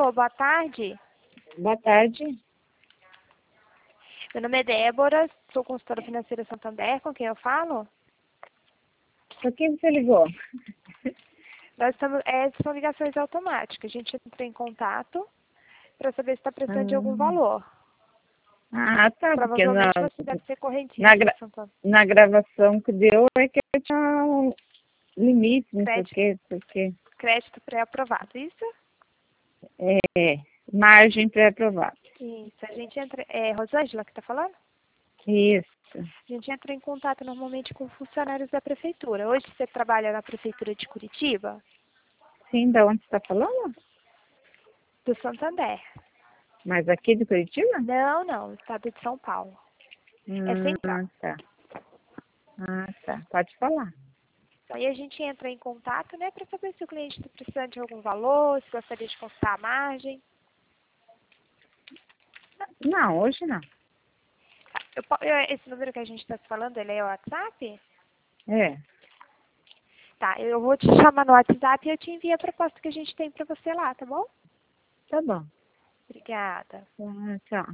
Alô, boa tarde. Boa tarde. Meu nome é Débora, sou consultora financeira Santander, com quem eu falo? Por que você ligou? Nós estamos, são ligações automáticas. A gente entrou em contato para saber se está precisando de algum valor. Tá, porque Provavelmente você deve ser correntista do Santander. na gravação que deu é que eu tinha um limite, não sei o Crédito. quê, porque Crédito pré-aprovado, isso? margem pré-aprovada. Isso. A gente entra... É Rosângela que está falando? Isso. A gente entra em contato normalmente com funcionários da prefeitura. Hoje você trabalha na prefeitura de Curitiba? Sim, da onde você está falando? Do Santander. Mas aqui de Curitiba? Não, estado de São Paulo. É central. Tá. Tá. Pode falar. Aí a gente entra em contato, né, para saber se o cliente está precisando de algum valor, se gostaria de consultar a margem. Não, hoje não. Esse número que a gente está falando, ele é o WhatsApp? É, Tá, eu vou te chamar no WhatsApp e eu te envio a proposta que a gente tem para você lá, tá bom? tá bom. Obrigada. Tchau.